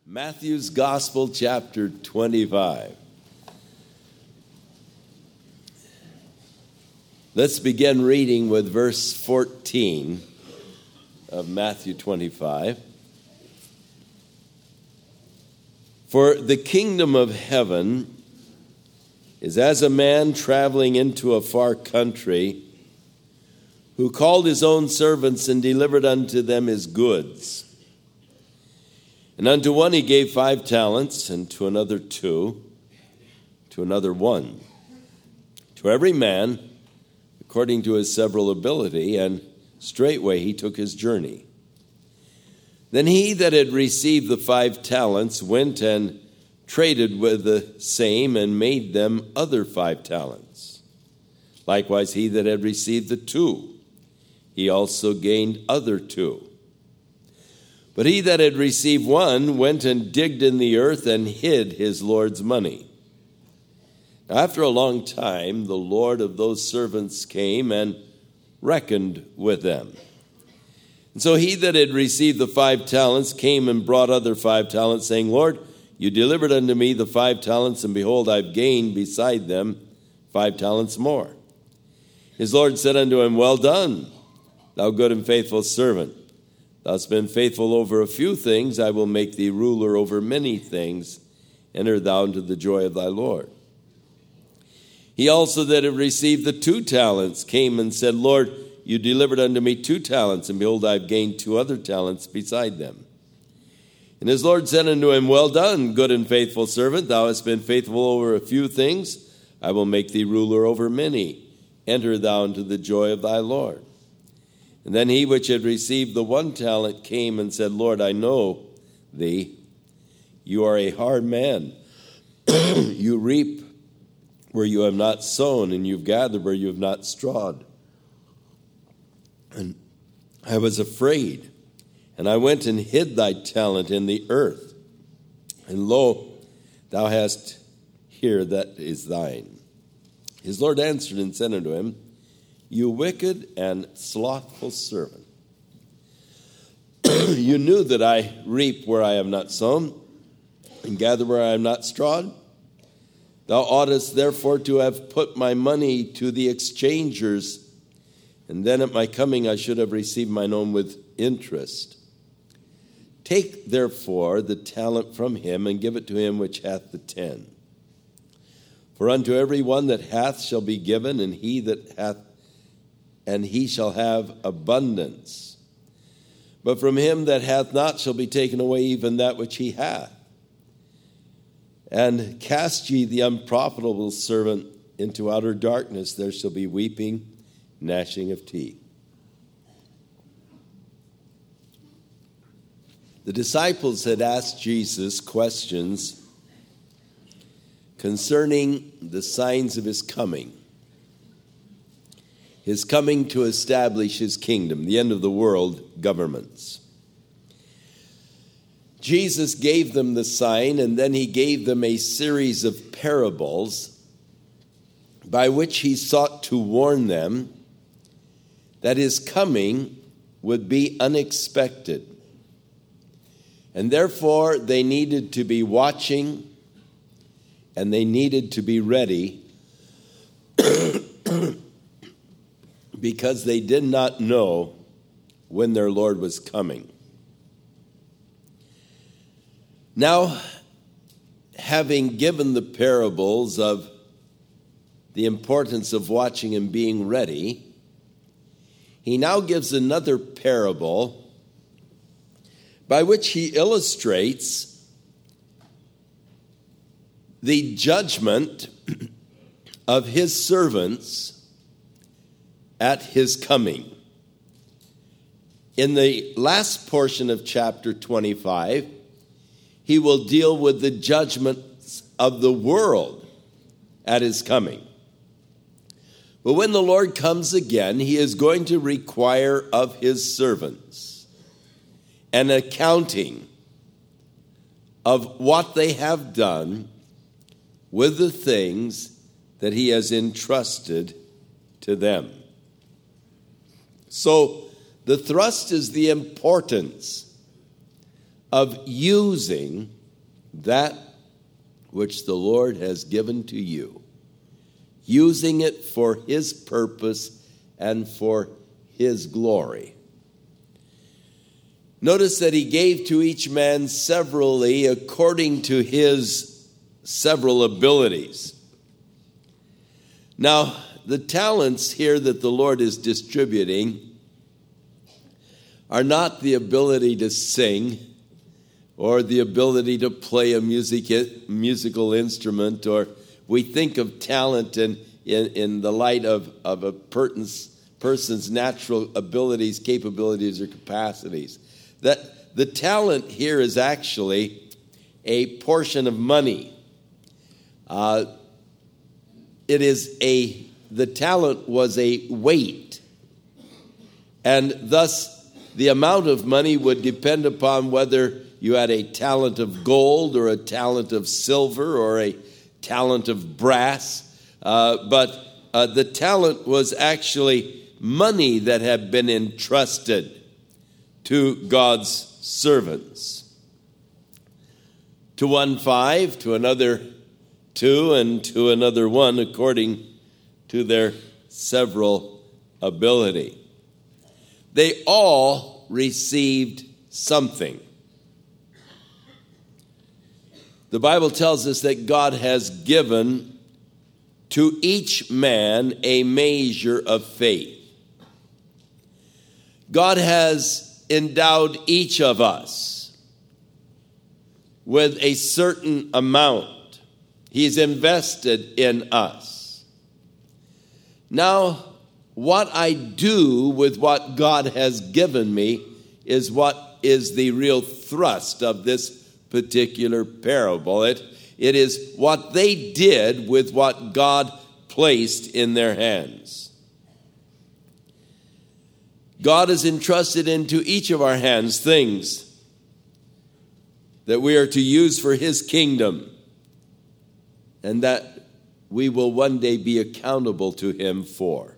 Matthew's Gospel, chapter 25. Let's begin reading with verse 14 of Matthew 25. For the kingdom of heaven is as a man traveling into a far country, who called his own servants and delivered unto them his goods. And unto one he gave 5 talents, and to another 2, to another 1, to every man according to his several ability, and straightway he took his journey. Then he that had received the 5 talents went and traded with the same, and made them other 5 talents. Likewise he that had received the 2, he also gained other 2. But he that had received 1 went and digged in the earth and hid his Lord's money. After a long time, the Lord of those servants came and reckoned with them. And so he that had received the 5 talents came and brought other 5 talents, saying, Lord, you delivered unto me the 5 talents, and behold, I've gained beside them 5 talents more. His Lord said unto him, Well done, thou good and faithful servant. Thou hast been faithful over a few things, I will make thee ruler over many things. Enter thou into the joy of thy Lord. He also that had received the 2 talents came and said, Lord, you delivered unto me 2 talents, and behold, I have gained 2 other talents beside them. And his Lord said unto him, Well done, good and faithful servant. Thou hast been faithful over a few things, I will make thee ruler over many. Enter thou into the joy of thy Lord. And then he which had received the 1 talent came and said, Lord, I know thee, you are a hard man. You reap where you have not sown, and you've gathered where you have not strawed. And I was afraid, and I went and hid thy talent in the earth. And lo, thou hast here that is thine. His Lord answered and said unto him, You wicked and slothful servant, you knew that I reap where I have not sown, and gather where I have not strawed. Thou oughtest therefore to have put my money to the exchangers, and then at my coming I should have received mine own with interest. Take therefore the talent from him, and give it to him which hath the 10. For unto every one that hath shall be given, and he shall have abundance. But from him that hath not shall be taken away even that which he hath. And cast ye the unprofitable servant into outer darkness, there shall be weeping, gnashing of teeth. The disciples had asked Jesus questions concerning the signs of his coming to establish his kingdom, the end of the world governments. Jesus gave them the sign, and then he gave them a series of parables by which he sought to warn them that his coming would be unexpected. And therefore, they needed to be watching, and they needed to be ready because they did not know when their Lord was coming. Now, having given the parables of the importance of watching and being ready, he now gives another parable by which he illustrates the judgment of his servants at his coming. In the last portion of chapter 25, he will deal with the judgments of the world at his coming. But when the Lord comes again, he is going to require of his servants an accounting of what they have done with the things that he has entrusted to them. So the thrust is the importance of using that which the Lord has given to you, using it for his purpose and for his glory. Notice that he gave to each man severally according to his several abilities. Now, the talents here that the Lord is distributing are not the ability to sing or the ability to play a musical instrument, or we think of talent in the light of a person's natural abilities, capabilities, or capacities. That the talent here is actually a portion of money. The talent was a weight, and thus the amount of money would depend upon whether you had a talent of gold or a talent of silver or a talent of brass. But the talent was actually money that had been entrusted to God's servants. To one 5, to another 2, and to another 1, according to their several ability. They all received something. The Bible tells us that God has given to each man a measure of faith. God has endowed each of us with a certain amount. He's invested in us. Now, what I do with what God has given me is what is the real thrust of this particular parable. It is what they did with what God placed in their hands. God has entrusted into each of our hands things that we are to use for his kingdom, and that we will one day be accountable to him for.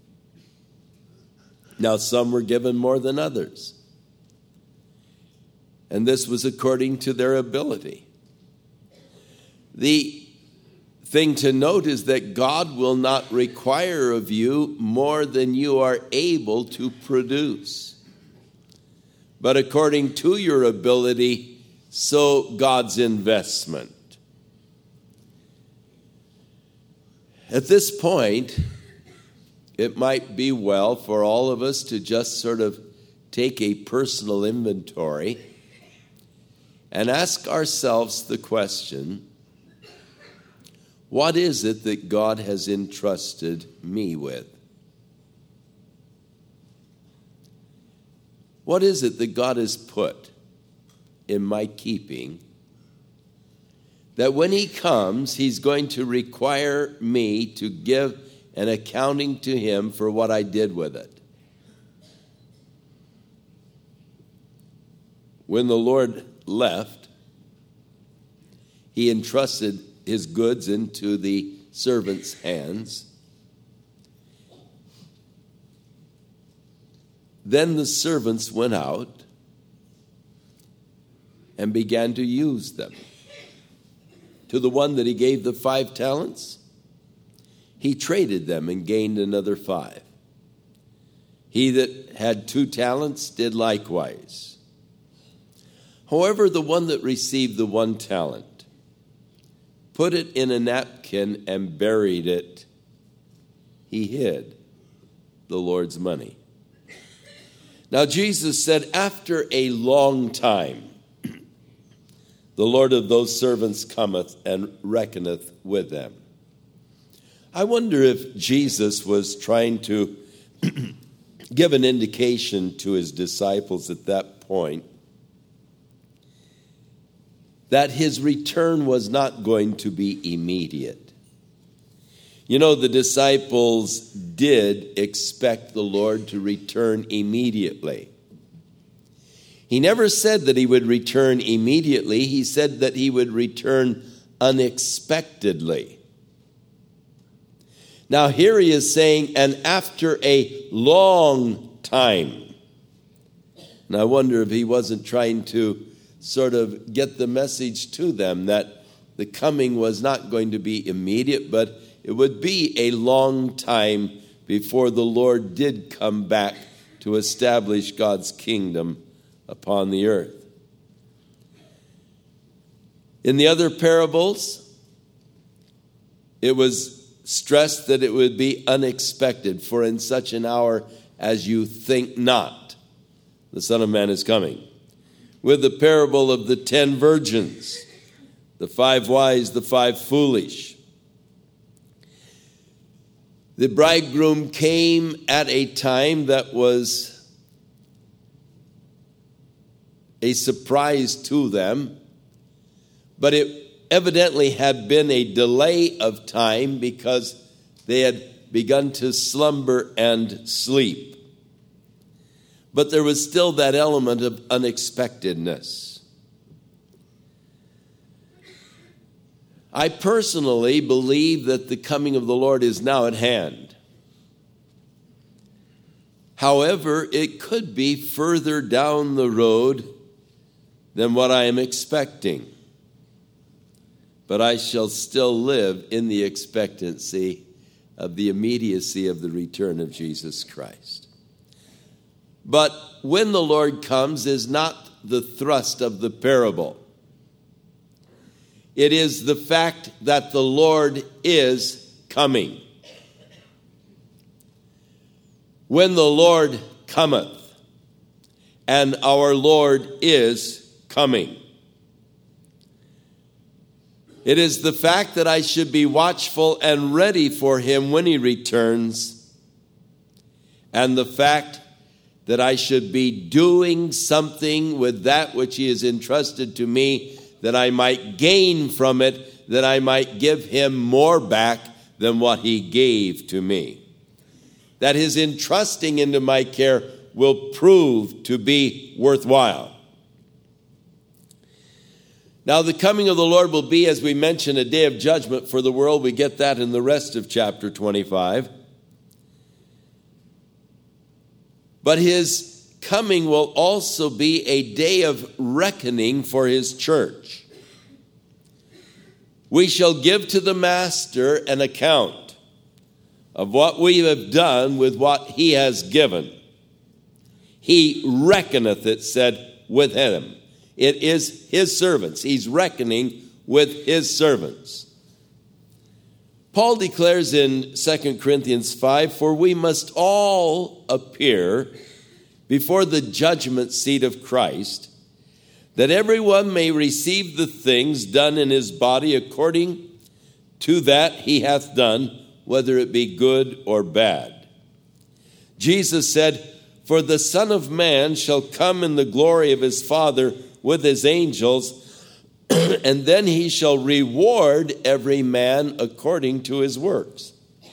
Now, some were given more than others, and this was according to their ability. The thing to note is that God will not require of you more than you are able to produce, but according to your ability, so God's investment. At this point, it might be well for all of us to just sort of take a personal inventory and ask ourselves the question, what is it that God has entrusted me with? What is it that God has put in my keeping that when he comes, he's going to require me to give an accounting to him for what I did with it? When the Lord left, he entrusted his goods into the servants' hands. Then the servants went out and began to use them. To the one that he gave the 5 talents, he traded them and gained another 5. He that had 2 talents did likewise. However, the one that received the 1 talent put it in a napkin and buried it. He hid the Lord's money. Now Jesus said, after a long time, the Lord of those servants cometh and reckoneth with them. I wonder if Jesus was trying to give an indication to his disciples at that point that his return was not going to be immediate. You know, the disciples did expect the Lord to return immediately. He never said that he would return immediately. He said that he would return unexpectedly. Now here he is saying, and after a long time. And I wonder if he wasn't trying to sort of get the message to them that the coming was not going to be immediate, but it would be a long time before the Lord did come back to establish God's kingdom upon the earth. In the other parables, it was stressed that it would be unexpected, for in such an hour as you think not, the Son of Man is coming. With the parable of the 10 virgins, the 5 wise, the 5 foolish. The bridegroom came at a time that was a surprise to them, but it evidently had been a delay of time because they had begun to slumber and sleep. But there was still that element of unexpectedness. I personally believe that the coming of the Lord is now at hand. However, it could be further down the road than what I am expecting. But I shall still live in the expectancy of the immediacy of the return of Jesus Christ. But when the Lord comes is not the thrust of the parable. It is the fact that the Lord is coming. When the Lord cometh, and our Lord is coming. It is the fact that I should be watchful and ready for him when he returns, and the fact that I should be doing something with that which he has entrusted to me, that I might gain from it, that I might give him more back than what he gave to me. That his entrusting into my care will prove to be worthwhile. Now, the coming of the Lord will be, as we mentioned, a day of judgment for the world. We get that in the rest of chapter 25. But his coming will also be a day of reckoning for his church. We shall give to the master an account of what we have done with what he has given. He reckoneth, it said, with him. It is his servants. He's reckoning with his servants. Paul declares in 2 Corinthians 5, for we must all appear before the judgment seat of Christ, that everyone may receive the things done in his body according to that he hath done, whether it be good or bad. Jesus said, for the Son of Man shall come in the glory of his Father with his angels, and then he shall reward every man according to his works.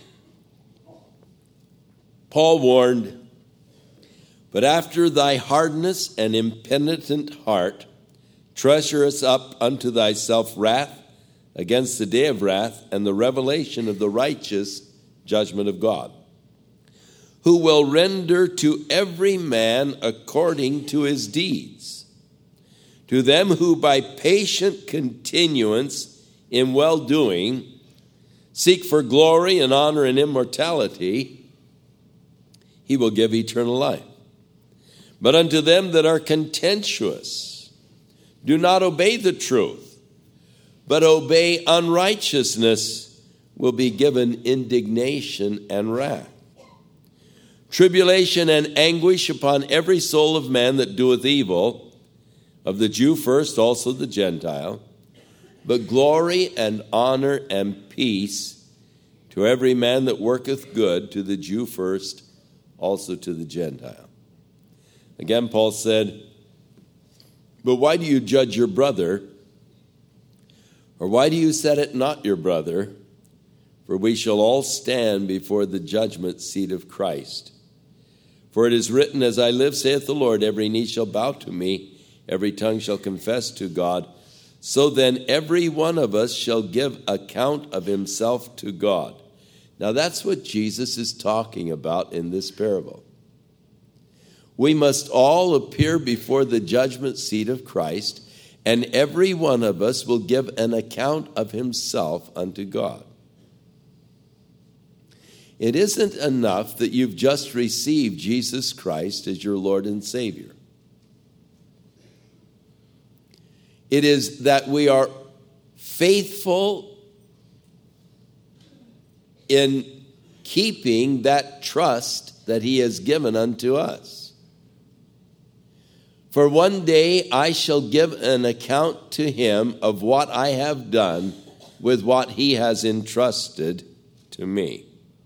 Paul warned, but after thy hardness and impenitent heart, treasurest up unto thyself wrath against the day of wrath and the revelation of the righteous judgment of God, who will render to every man according to his deeds. To them who by patient continuance in well-doing seek for glory and honor and immortality, he will give eternal life. But unto them that are contentious, do not obey the truth, but obey unrighteousness, will be given indignation and wrath. Tribulation and anguish upon every soul of man that doeth evil, of the Jew first, also the Gentile, but glory and honor and peace to every man that worketh good, to the Jew first, also to the Gentile. Again, Paul said, but why do you judge your brother? Or why do you set it not your brother? For we shall all stand before the judgment seat of Christ. For it is written, as I live, saith the Lord, every knee shall bow to me, every tongue shall confess to God. So then every one of us shall give account of himself to God. Now that's what Jesus is talking about in this parable. We must all appear before the judgment seat of Christ, and every one of us will give an account of himself unto God. It isn't enough that you've just received Jesus Christ as your Lord and Savior. It is that we are faithful in keeping that trust that he has given unto us. For one day I shall give an account to him of what I have done with what he has entrusted to me.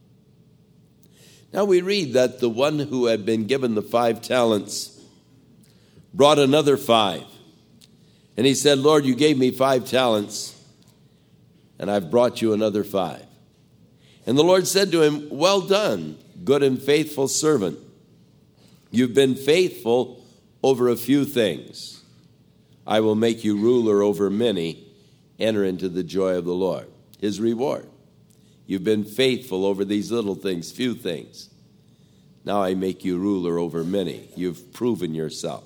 Now we read that the one who had been given the 5 talents brought another 5. And he said, Lord, you gave me 5 talents, and I've brought you another 5. And the Lord said to him, well done, good and faithful servant. You've been faithful over a few things. I will make you ruler over many. Enter into the joy of the Lord. His reward. You've been faithful over these little things, few things. Now I make you ruler over many. You've proven yourself.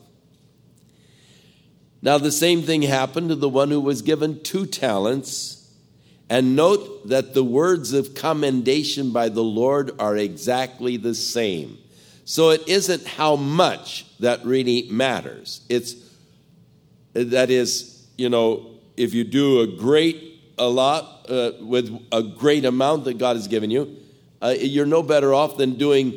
Now the same thing happened to the one who was given 2 talents. And note that the words of commendation by the Lord are exactly the same. So it isn't how much that really matters. If you do a lot with a great amount that God has given you, you're no better off than doing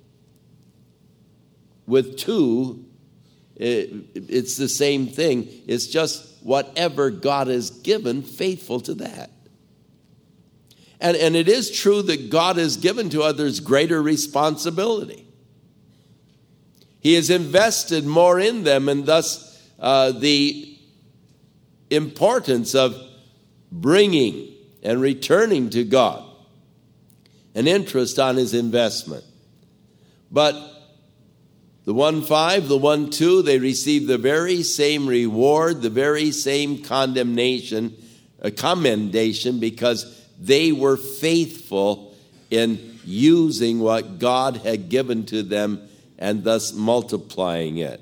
with 2. It's the same thing. It's just whatever God has given, faithful to that. And it is true that God has given to others greater responsibility. He has invested more in them, and thus the importance of bringing and returning to God an interest on his investment. But the 1-5, the 1-2, they receive the very same reward, the very same commendation, because they were faithful in using what God had given to them and thus multiplying it.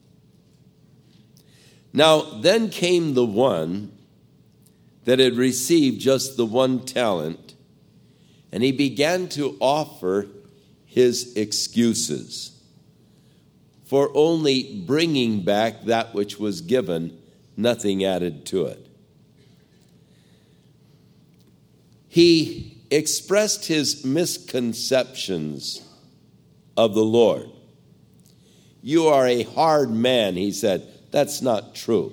Now, then came the one that had received just the 1 talent, and he began to offer his excuses for only bringing back that which was given, nothing added to it. He expressed his misconceptions of the Lord. You are a hard man, he said. That's not true.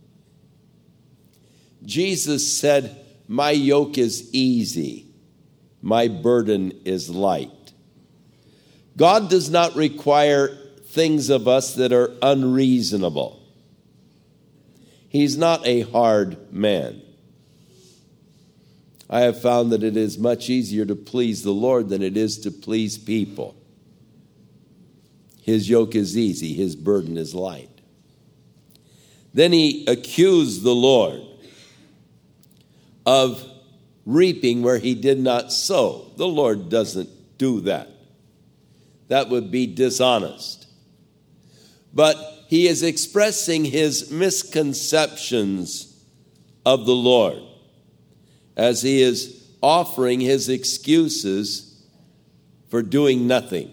Jesus said, my yoke is easy, my burden is light. God does not require things of us that are unreasonable. He's not a hard man. I have found that it is much easier to please the Lord than it is to please people. His yoke is easy, his burden is light. Then he accused the Lord of reaping where he did not sow. The Lord doesn't do that. That would be dishonest. But he is expressing his misconceptions of the Lord as he is offering his excuses for doing nothing.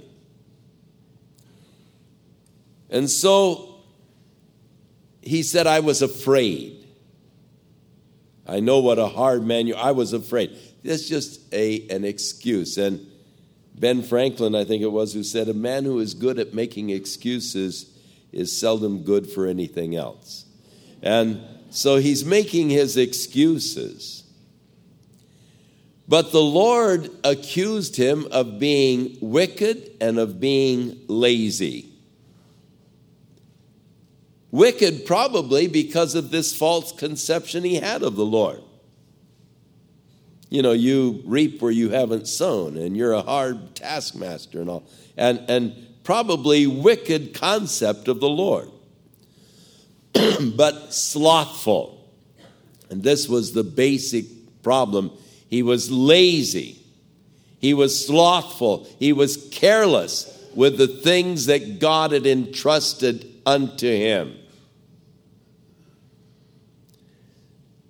And so he said, I was afraid. I know what a hard man you are. I was afraid. That's just an excuse. And Ben Franklin, I think it was, who said, a man who is good at making excuses is seldom good for anything else. And so he's making his excuses. But the Lord accused him of being wicked and of being lazy. Wicked probably because of this false conception he had of the Lord. You know, you reap where you haven't sown, and you're a hard taskmaster and all. And probably wicked concept of the Lord. But slothful. And this was the basic problem. He was lazy. He was slothful. He was careless with the things that God had entrusted unto him.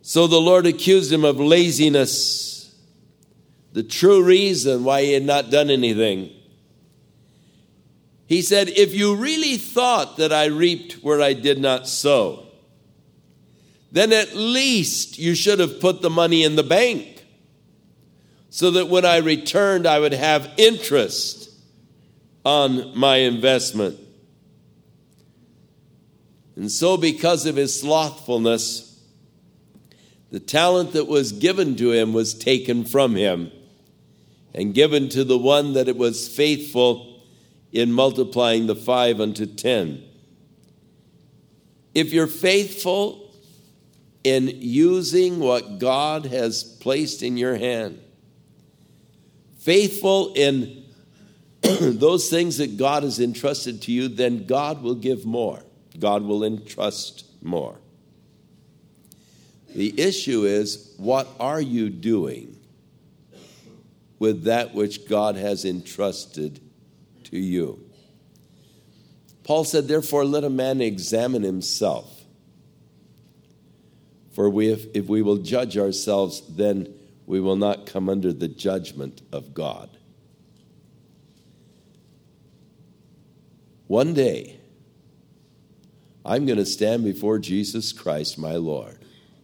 So the Lord accused him of laziness, the true reason why he had not done anything. He said, if you really thought that I reaped where I did not sow, then at least you should have put the money in the bank so that when I returned, I would have interest on my investment. And so because of his slothfulness, the talent that was given to him was taken from him and given to the one that it was faithful in multiplying the 5 unto 10. If you're faithful in using what God has placed in your hand, faithful in those things that God has entrusted to you, then God will give more. God will entrust more. The issue is, what are you doing with that which God has entrusted to you? Paul said, therefore, let a man examine himself. For if we will judge ourselves, then we will not come under the judgment of God. One day, I'm going to stand before Jesus Christ, my Lord.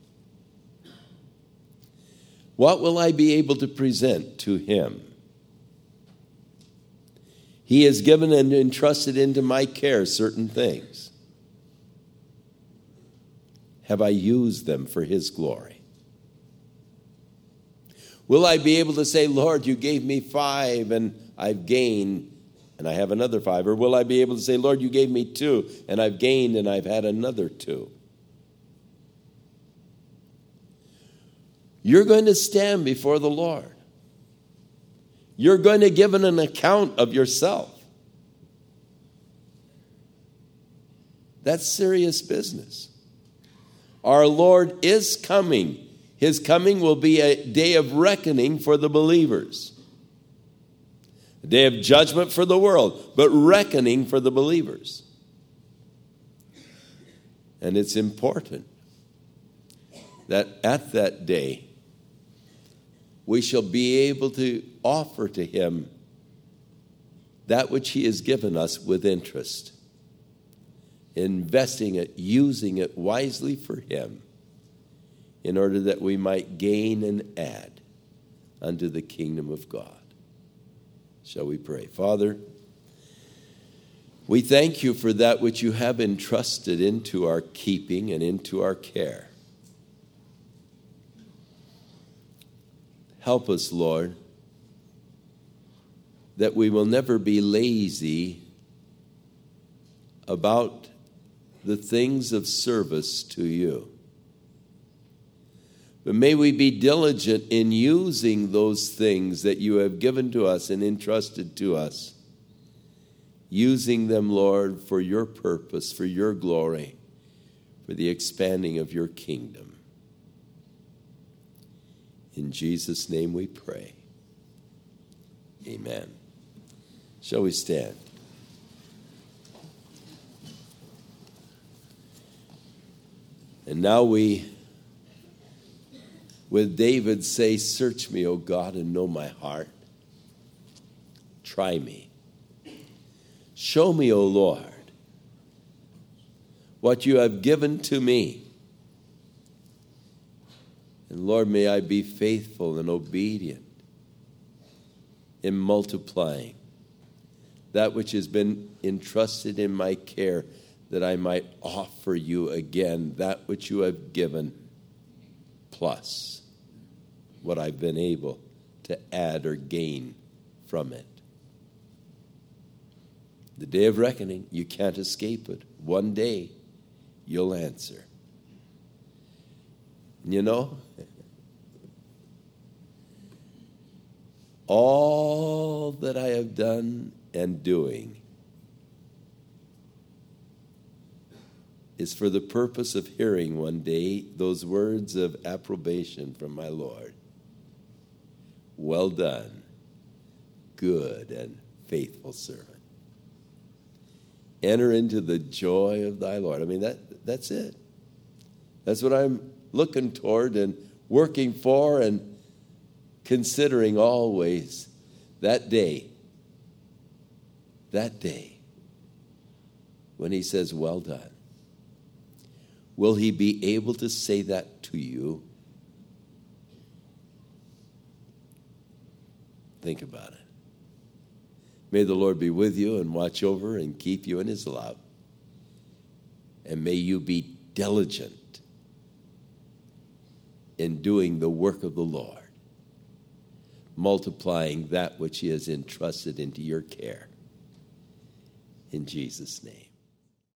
What will I be able to present to him? He has given and entrusted into my care certain things. Have I used them for his glory? Will I be able to say, Lord, you gave me 5 and I've gained and I have another 5? Or will I be able to say, Lord, you gave me 2 and I've gained and I've had another 2? You're going to stand before the Lord. You're going to give an account of yourself. That's serious business. Our Lord is coming. His coming will be a day of reckoning for the believers. A day of judgment for the world, but reckoning for the believers. And it's important that at that day, we shall be able to offer to him that which he has given us with interest, investing it, using it wisely for him, in order that we might gain and add unto the kingdom of God. Shall we pray? Father, we thank you for that which you have entrusted into our keeping and into our care. Help us, Lord, that we will never be lazy about the things of service to you. But may we be diligent in using those things that you have given to us and entrusted to us, using them, Lord, for your purpose, for your glory, for the expanding of your kingdom. In Jesus' name we pray. Amen. Shall we stand? And now we, with David, say, search me, O God, and know my heart. Try me. Show me, O Lord, what you have given to me. And Lord, may I be faithful and obedient in multiplying that which has been entrusted in my care, that I might offer you again that which you have given, plus what I've been able to add or gain from it. The day of reckoning, you can't escape it. One day, you'll answer. You know, all that I have done and doing is for the purpose of hearing one day those words of approbation from my Lord. Well done, good and faithful servant. Enter into the joy of thy Lord. I mean, that's it. That's what I'm looking toward and working for and considering always that day when he says, well done. Will he be able to say that to you? Think about it. May the Lord be with you and watch over and keep you in his love. And may you be diligent in doing the work of the Lord, multiplying that which he has entrusted into your care. In Jesus' name.